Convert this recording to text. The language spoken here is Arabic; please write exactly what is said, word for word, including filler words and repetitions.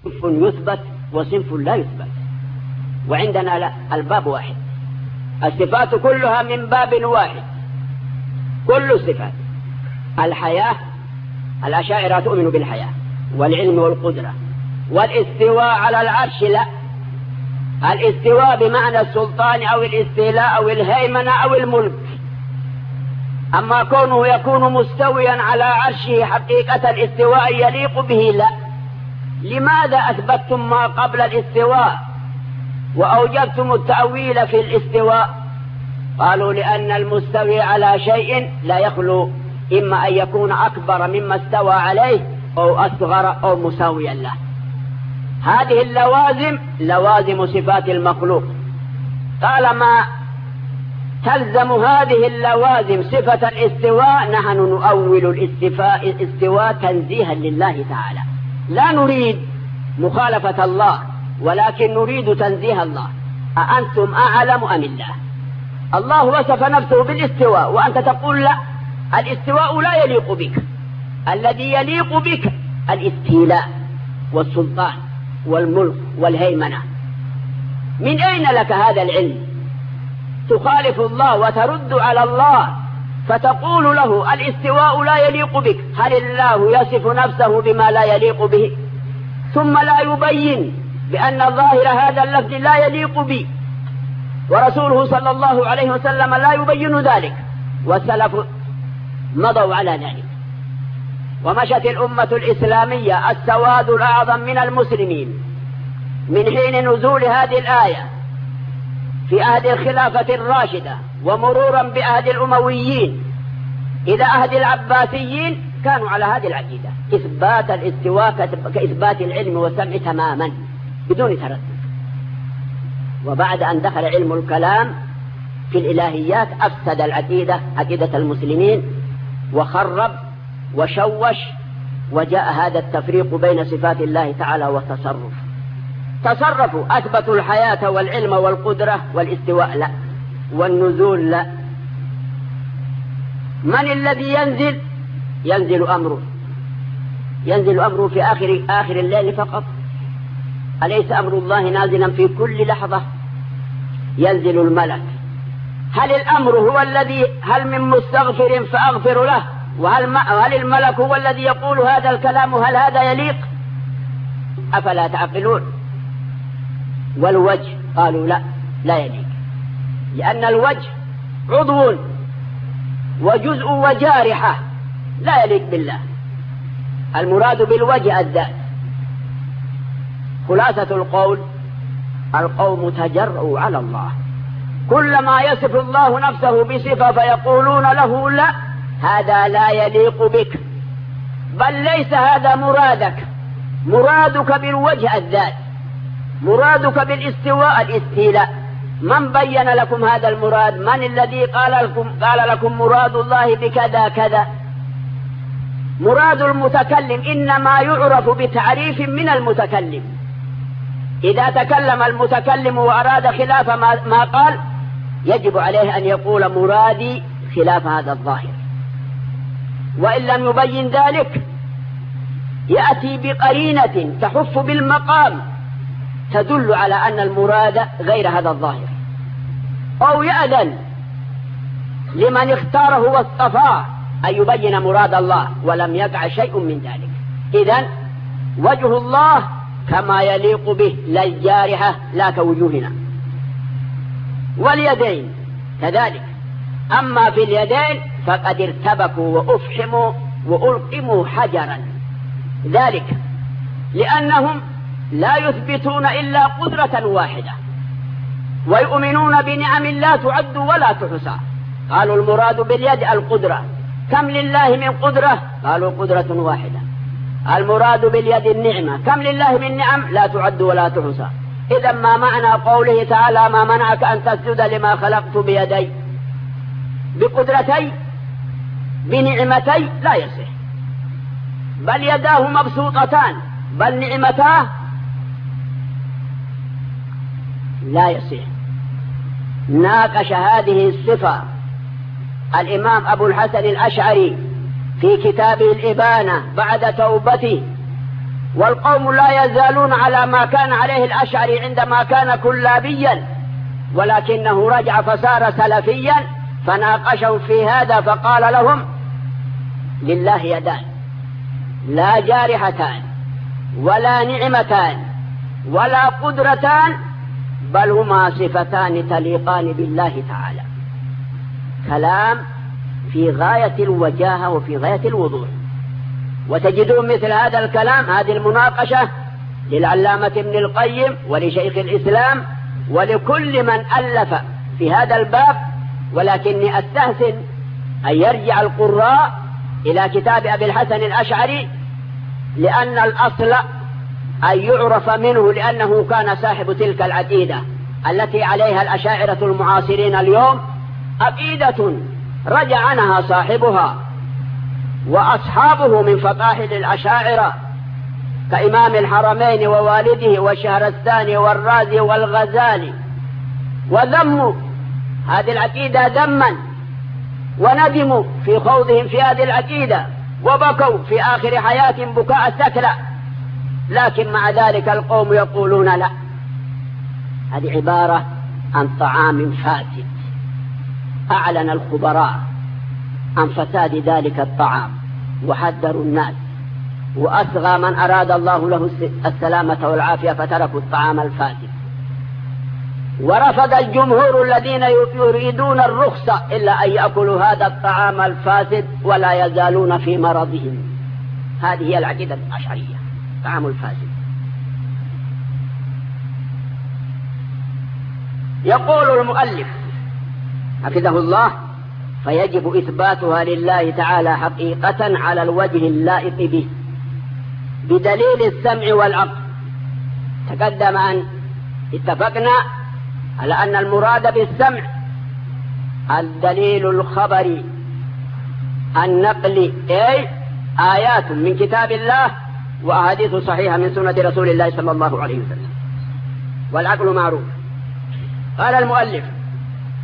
صنف يثبت وصنف لا يثبت، وعندنا لا، الباب واحد، الصفات كلها من باب واحد، كل الصفات. الحياة، الأشاعرة تؤمن بالحياة والعلم والقدرة، والاستواء على العرش لا، الاستواء بمعنى السلطان أو الاستيلاء أو الهيمنة أو الملك. أما كونه يكون مستويا على عرشه حقيقة استواء يليق به لا. لماذا أثبتتم ما قبل الاستواء وأوجبتم التأويل في الاستواء؟ قالوا لأن المستوي على شيء لا يخلو إما أن يكون أكبر مما استوى عليه أو أصغر أو مساويا له. هذه اللوازم لوازم صفات المخلوق، طالما تلزم هذه اللوازم صفة الاستواء نحن نؤول الاستواء الاستواء تنزيها لله تعالى، لا نريد مخالفة الله ولكن نريد تنزيه الله. أأنتم أعلم أم الله؟ الله وصف نفسه بالاستواء وأنت تقول لا، الاستواء لا يليق بك، الذي يليق بك الاستيلاء والسلطان والملك والهيمنة. من أين لك هذا العلم؟ تخالف الله وترد على الله فتقول له الاستواء لا يليق بك. هل الله يصف نفسه بما لا يليق به ثم لا يبين بأن ظاهر هذا اللفظ لا يليق به، ورسوله صلى الله عليه وسلم لا يبين ذلك، والسلف مضوا على ذلك. ومشت الأمة الإسلامية السواد الأعظم من المسلمين من حين نزول هذه الآية في عهد الخلافة الراشدة ومرورا بعهد الأمويين إلى عهد العباسيين، كانوا على هذه العقيدة، إثبات الاستواء كإثبات العلم والسمع تماما بدون تردد. وبعد أن دخل علم الكلام في الإلهيات أفسد العقيدة، عقيدة المسلمين، وخرب وشوش، وجاء هذا التفريق بين صفات الله تعالى والتصرف. تصرفوا، أثبتوا الحياة والعلم والقدرة والاستواء لا، والنزول لا. من الذي ينزل؟ ينزل أمره، ينزل أمره في آخر آخر الليل فقط. أليس أمر الله نازلا في كل لحظة؟ ينزل الملك. هل الأمر هو الذي، هل من مستغفر فأغفر له؟ وهل هل الملك هو الذي يقول هذا الكلام؟ هل هذا يليق؟ أفلا تعقلون؟ والوجه قالوا لا، لا يليق، لأن الوجه عضو وجزء وجارحة، لا يليق بالله. المراد بالوجه الذات. خلاصة القول: القوم تجرؤوا على الله، كلما يصف الله نفسه بصفة فيقولون له لا، هذا لا يليق بك، بل ليس هذا مرادك، مرادك بالوجه الذات، مرادك بالاستواء الاستيلاء. من بين لكم هذا المراد؟ من الذي قال لكم, قال لكم مراد الله بكذا كذا؟ مراد المتكلم إنما يعرف بتعريف من المتكلم. إذا تكلم المتكلم وأراد خلاف ما, ما قال يجب عليه أن يقول مرادي خلاف هذا الظاهر، وإن لم يبين ذلك يأتي بقرينة تحف بالمقام تدل على أن المراد غير هذا الظاهر، أو يأذن لمن اختاره واصطفاه أن يبين مراد الله ولم يقع شيء من ذلك. إذن وجه الله كما يليق به، لا الجارحة لا كوجوهنا. واليدين كذلك، أما في اليدين فقد ارتبكوا وأفحموا وألقموا حجرا، ذلك لأنهم لا يثبتون إلا قدرة واحدة ويؤمنون بنعم لا تعد ولا تحصى. قالوا المراد باليد القدرة، كم لله من قدرة؟ قالوا قدرة واحدة. المراد باليد النعمة، كم لله من نعم؟ لا تعد ولا تحصى. إذا ما معنى قوله تعالى ما منعك أن تسجد لما خلقت بيدي؟ بقدرتي بنعمتي لا يصح، بل يداه مبسوطتان، بل نعمتاه لا يصح. ناقش هذه الصفة الإمام أبو الحسن الأشعري في كتابه الإبانة بعد توبته والقوم لا يزالون على ما كان عليه الأشعري عندما كان كلابيا، ولكنه رجع فصار سلفيا، فناقشهم في هذا فقال لهم: لله يدان لا جارحتان ولا نعمتان ولا قدرتان، بل هما صفتان تليقان بالله تعالى. كلام في غاية الوجاهة وفي غاية الوضوح، وتجدون مثل هذا الكلام، هذه المناقشة للعلامة ابن القيم ولشيخ الإسلام ولكل من ألف في هذا الباب. ولكني أستحسن أن يرجع القراء إلى كتاب أبي الحسن الأشعري، لأن الأصل أن يعرف منه، لأنه كان صاحب تلك العقيدة التي عليها الأشاعرة المعاصرين اليوم، عقيدة رجع عنها صاحبها وأصحابه من فطاحل الأشاعرة كإمام الحرمين ووالده والشهرستاني والرازي والغزالي، وذموا هذه العقيدة ذما، وندموا في خوضهم في هذه العقيدة، وبكوا في آخر حياتهم بكاء السكلى. لكن مع ذلك القوم يقولون لا، هذه عبارة عن طعام فاسد. أعلن الخبراء عن فساد ذلك الطعام وحذروا الناس، وأصغى من أراد الله له السلامة والعافية فتركوا الطعام الفاسد. ورفض الجمهور الذين يريدون الرخصة إلا أن يأكلوا هذا الطعام الفاسد ولا يزالون في مرضهم. هذه هي العقيدة الأشعرية، الطعام الفاسد. يقول المؤلف حفظه الله: فيجب إثباتها لله تعالى حقيقة على الوجه اللائق به بدليل السمع والعقل. تقدم أن اتفقنا على أن المراد بالسمع الدليل الخبري النقلي، أي آيات من كتاب الله وأحاديث صحيحة من سنة رسول الله صلى الله عليه وسلم. والعقل معروف. قال المؤلف: